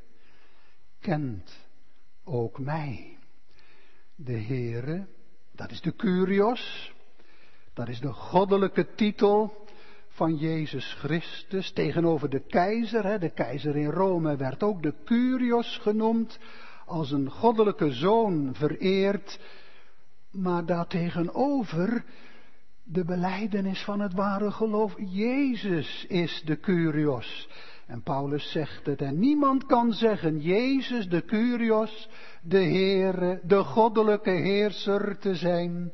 kent ook mij. De Heere, dat is de Kyrios, dat is de goddelijke titel van Jezus Christus tegenover de keizer. Hè, de keizer in Rome werd ook de Kyrios genoemd, als een goddelijke zoon vereerd. Maar daartegenover de belijdenis van het ware geloof. Jezus is de Kyrios. En Paulus zegt het, en niemand kan zeggen Jezus de Kyrios, de Heere, de goddelijke heerser te zijn,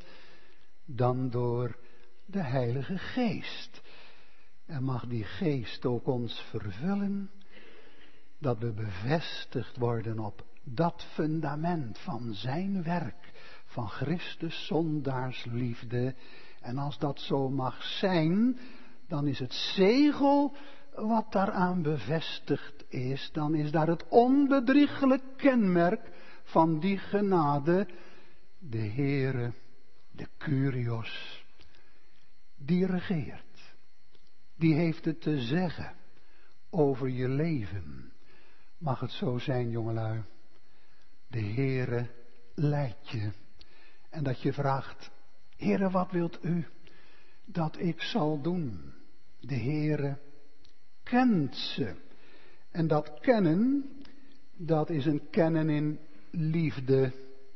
dan door de Heilige Geest. En mag die Geest ook ons vervullen, dat we bevestigd worden op dat fundament van zijn werk, van Christus zondaarsliefde. En als dat zo mag zijn, dan is het zegel wat daaraan bevestigd is, dan is daar het onbedriegelijk kenmerk van die genade, de Heere, de Kyrios, die regeert. Die heeft het te zeggen over je leven. Mag het zo zijn, jongelui. De Heere leidt je. En dat je vraagt, Heere, wat wilt u dat ik zal doen? De Heere kent ze. En dat kennen, dat is een kennen in liefde.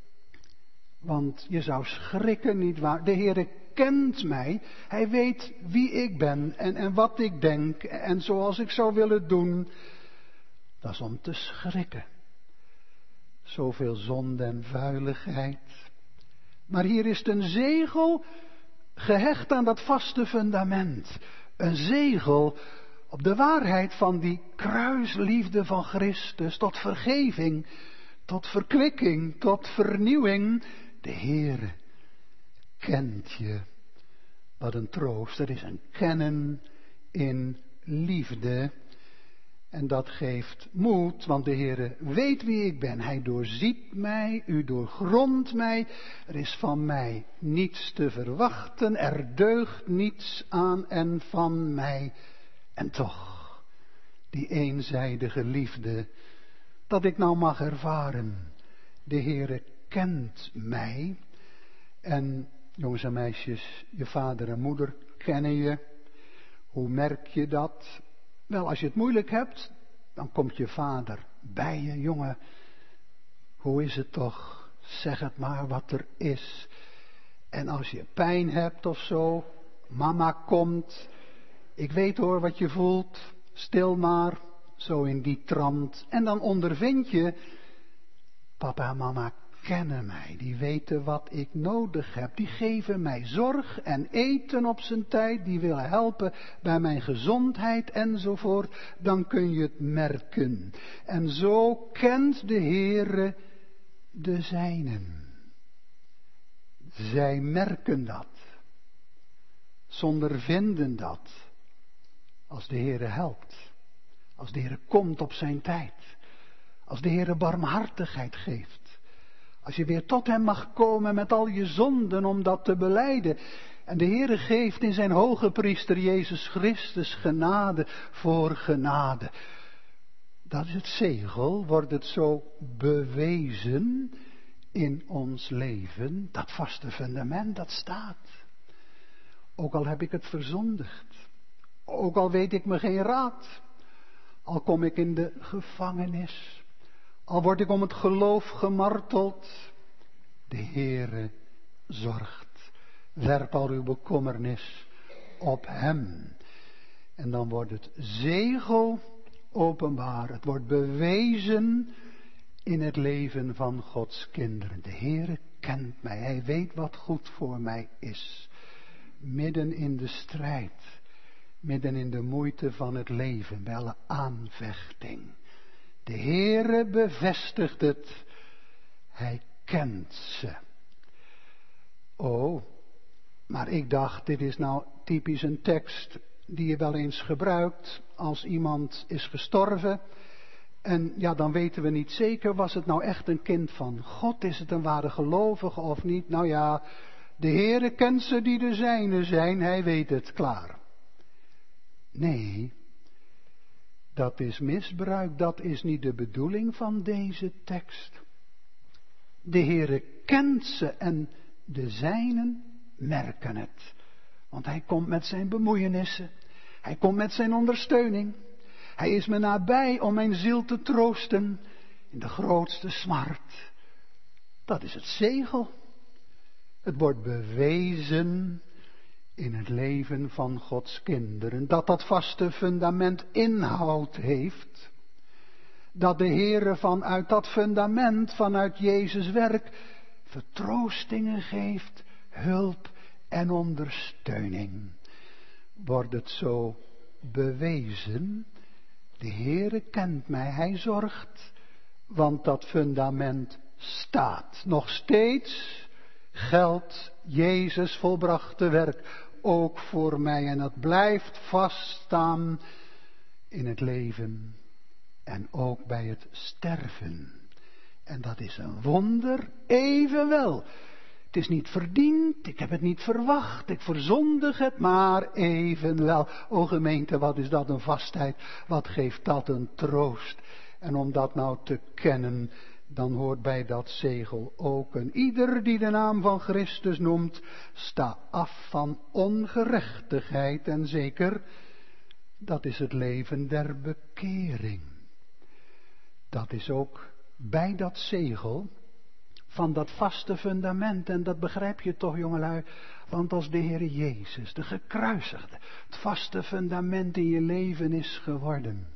Want je zou schrikken, nietwaar? De Heere kent mij. Hij weet wie ik ben en, en wat ik denk en zoals ik zou willen doen. Dat is om te schrikken. Zoveel zonde en vuiligheid. Maar hier is een zegel gehecht aan dat vaste fundament. Een zegel op de waarheid van die kruisliefde van Christus, tot vergeving, tot verkwikking, tot vernieuwing. De Heere kent je. Wat een troost. Er is een kennen in liefde. En dat geeft moed, want de Heere weet wie ik ben. Hij doorziet mij, u doorgrondt mij. Er is van mij niets te verwachten. Er deugt niets aan en van mij. En toch, die eenzijdige liefde, dat ik nou mag ervaren. De Heere kent mij. En jongens en meisjes, je vader en moeder kennen je. Hoe merk je dat? Wel, als je het moeilijk hebt, dan komt je vader bij je. Jongen, hoe is het toch? Zeg het maar wat er is. En als je pijn hebt of zo, mama komt. Ik weet hoor wat je voelt. Stil maar, zo in die trant. En dan ondervind je, papa en mama kennen mij, die weten wat ik nodig heb, die geven mij zorg en eten op zijn tijd, die willen helpen bij mijn gezondheid enzovoort, dan kun je het merken. En zo kent de Heere de zijnen. Zij merken dat. Ze ondervinden dat. Als de Heere helpt. Als de Heere komt op zijn tijd. Als de Heere barmhartigheid geeft. Als je weer tot hem mag komen met al je zonden om dat te belijden. En de Heere geeft in zijn hoge priester Jezus Christus genade voor genade. Dat is het zegel, wordt het zo bewezen in ons leven. Dat vaste fundament, dat staat. Ook al heb ik het verzondigd. Ook al weet ik me geen raad. Al kom ik in de gevangenis. Al word ik om het geloof gemarteld. De Heere zorgt. Werp al uw bekommernis op hem. En dan wordt het zegel openbaar. Het wordt bewezen in het leven van Gods kinderen. De Heere kent mij. Hij weet wat goed voor mij is. Midden in de strijd. Midden in de moeite van het leven. Bij alle aanvechting. De Heere bevestigt het. Hij kent ze. Oh, maar ik dacht, dit is nou typisch een tekst die je wel eens gebruikt als iemand is gestorven. En ja, dan weten we niet zeker, was het nou echt een kind van God? Is het een ware gelovige of niet? Nou ja, de Heere kent ze die de zijne zijn, hij weet het, klaar. Nee, dat is misbruik, dat is niet de bedoeling van deze tekst. De Heere kent ze en de zijnen merken het. Want hij komt met zijn bemoeienissen, hij komt met zijn ondersteuning. Hij is me nabij om mijn ziel te troosten in de grootste smart. Dat is het zegel. Het wordt bewezen in het leven van Gods kinderen. Dat dat vaste fundament inhoud heeft. Dat de Heere vanuit dat fundament, vanuit Jezus' werk, vertroostingen geeft, hulp en ondersteuning. Wordt het zo bewezen. De Heere kent mij, hij zorgt, want dat fundament staat. Nog steeds geldt Jezus volbrachte werk ook voor mij en dat blijft vaststaan in het leven en ook bij het sterven. En dat is een wonder evenwel. Het is niet verdiend, ik heb het niet verwacht, ik verzondig het, maar evenwel. O gemeente, wat is dat een vastheid, wat geeft dat een troost. En om dat nou te kennen, dan hoort bij dat zegel ook een ieder die de naam van Christus noemt, sta af van ongerechtigheid en zeker, dat is het leven der bekering. Dat is ook bij dat zegel van dat vaste fundament. En dat begrijp je toch, jongelui. Want als de Heer Jezus, de gekruisigde, het vaste fundament in je leven is geworden.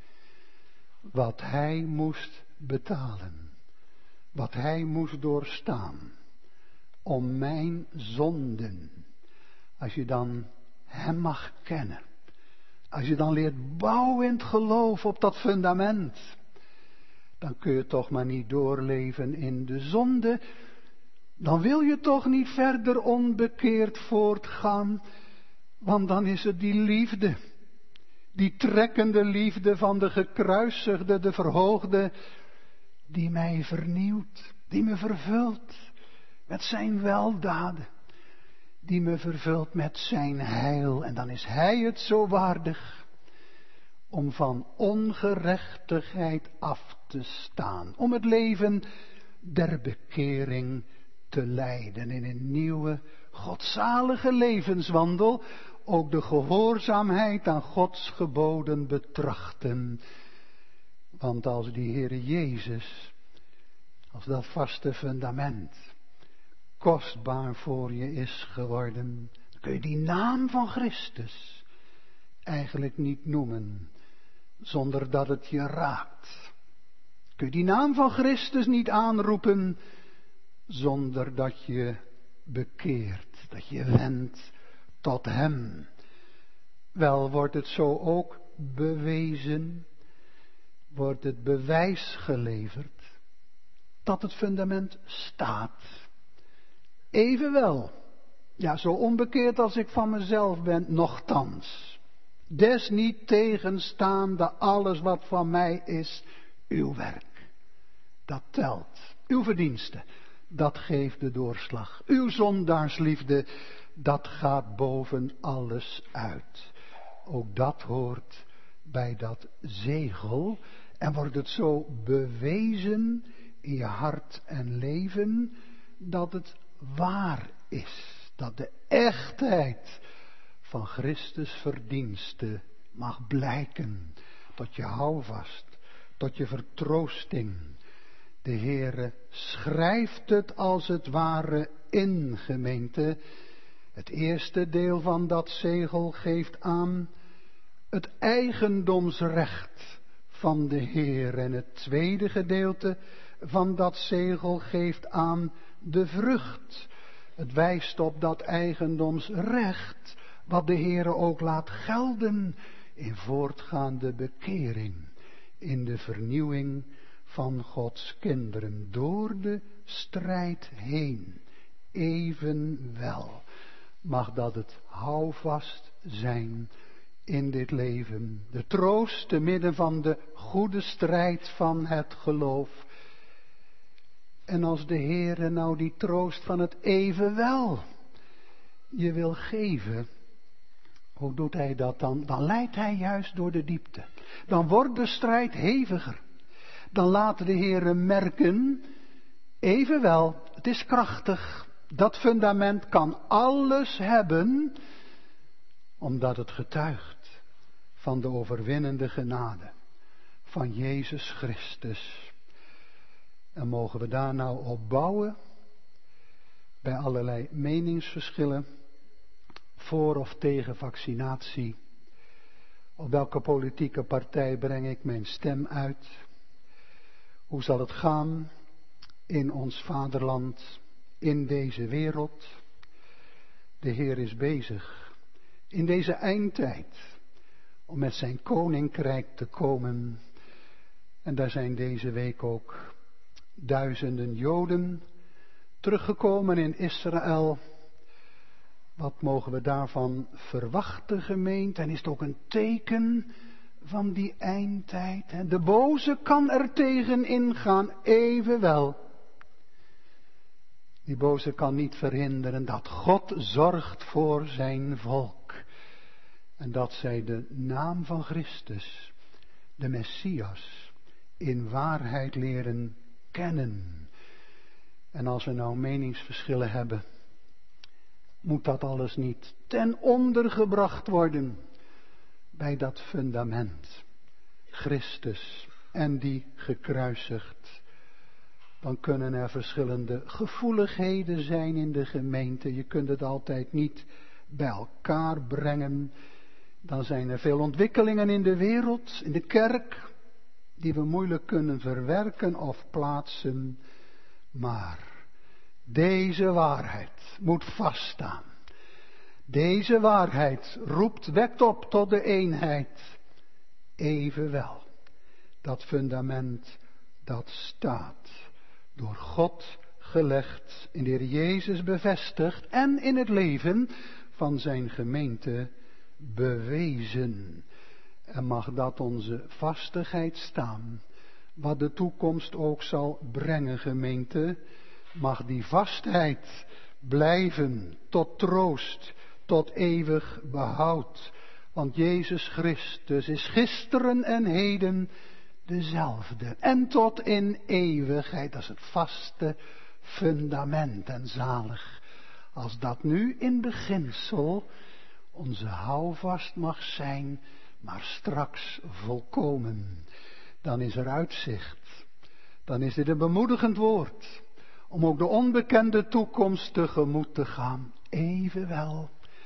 Wat hij moest betalen. Wat hij moest doorstaan. Om mijn zonden. Als je dan hem mag kennen. Als je dan leert bouwen in het geloof op dat fundament. Dan kun je toch maar niet doorleven in de zonde. Dan wil je toch niet verder onbekeerd voortgaan. Want dan is het die liefde. Die trekkende liefde van de gekruisigde, de verhoogde. Die mij vernieuwt. Die me vervult met zijn weldaden. Die me vervult met zijn heil. En dan is hij het zo waardig om van ongerechtigheid af te staan. Om het leven der bekering te leiden. In een nieuwe, godzalige levenswandel. Ook de gehoorzaamheid aan Gods geboden betrachten. Want als die Heere Jezus, als dat vaste fundament, kostbaar voor je is geworden, dan kun je die naam van Christus eigenlijk niet noemen zonder dat het je raakt. Kun je die naam van Christus niet aanroepen zonder dat je bekeert, dat je wendt tot hem. Wel wordt het zo ook bewezen, wordt het bewijs geleverd dat het fundament staat. Evenwel, ja, zo onbekeerd als ik van mezelf ben, nochtans, desniettegenstaande alles wat van mij is, uw werk, dat telt. Uw verdienste, dat geeft de doorslag. Uw zondaarsliefde, dat gaat boven alles uit. Ook dat hoort bij dat zegel. En wordt het zo bewezen in je hart en leven dat het waar is. Dat de echtheid van Christus verdienste mag blijken. Tot je houvast, tot je vertroosting. De Heere schrijft het als het ware in, gemeente. Het eerste deel van dat zegel geeft aan het eigendomsrecht van de Heer. En het tweede gedeelte van dat zegel geeft aan de vrucht. Het wijst op dat eigendomsrecht wat de Heer ook laat gelden in voortgaande bekering. In de vernieuwing van Gods kinderen door de strijd heen. Evenwel mag dat het houvast zijn in dit leven. De troost te midden van de goede strijd van het geloof. En als de Heere nou die troost van het evenwel je wil geven, hoe doet hij dat dan? Dan leidt hij juist door de diepte. Dan wordt de strijd heviger. Dan laat de Heere merken, evenwel, het is krachtig. Dat fundament kan alles hebben, omdat het getuigt van de overwinnende genade van Jezus Christus. En mogen we daar nou op bouwen, bij allerlei meningsverschillen, voor of tegen vaccinatie. Op welke politieke partij breng ik mijn stem uit? Hoe zal het gaan in ons vaderland, in deze wereld? De Heer is bezig in deze eindtijd om met zijn koninkrijk te komen. En daar zijn deze week ook duizenden Joden teruggekomen in Israël. Wat mogen we daarvan verwachten, gemeente? En is het ook een teken van die eindtijd? De boze kan er tegen ingaan, evenwel. Die boze kan niet verhinderen dat God zorgt voor zijn volk. En dat zij de naam van Christus, de Messias, in waarheid leren kennen. En als we nou meningsverschillen hebben, moet dat alles niet ten onder gebracht worden bij dat fundament. Christus en die gekruisigd. Dan kunnen er verschillende gevoeligheden zijn in de gemeente. Je kunt het altijd niet bij elkaar brengen. Dan zijn er veel ontwikkelingen in de wereld, in de kerk, die we moeilijk kunnen verwerken of plaatsen. Maar deze waarheid moet vaststaan. Deze waarheid roept, wekt op tot de eenheid. Evenwel, dat fundament dat staat, door God gelegd, in de Heer Jezus bevestigd en in het leven van zijn gemeente bewezen. En mag dat onze vastigheid staan, wat de toekomst ook zal brengen, gemeente. Mag die vastheid blijven tot troost, tot eeuwig behoud. Want Jezus Christus is gisteren en heden dezelfde. En tot in eeuwigheid, dat is het vaste fundament. En zalig als dat nu in beginsel onze houvast mag zijn, maar straks volkomen. Dan is er uitzicht. Dan is dit een bemoedigend woord. Om ook de onbekende toekomst tegemoet te gaan. Evenwel.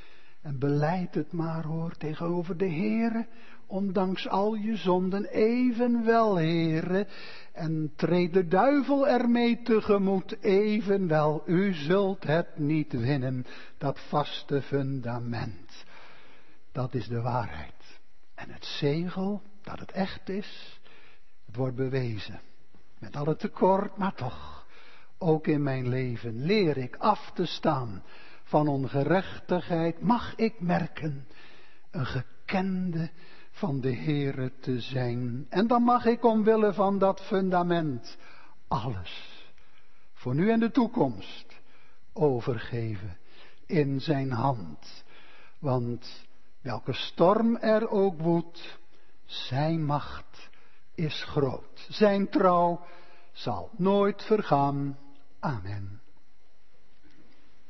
En belijd het maar, hoor, tegenover de Heere, ondanks al je zonden, evenwel, Heere. En treed de duivel ermee tegemoet, evenwel, u zult het niet winnen, dat vaste fundament. Dat is de waarheid. En het zegel, dat het echt is, het wordt bewezen. Met alle tekort, maar toch, ook in mijn leven leer ik af te staan van ongerechtigheid. Mag ik merken, een gekende van de Heere te zijn. En dan mag ik omwille van dat fundament alles, voor nu en de toekomst, overgeven in zijn hand. Want welke storm er ook woedt, zijn macht is groot. Zijn trouw zal nooit vergaan. Amen.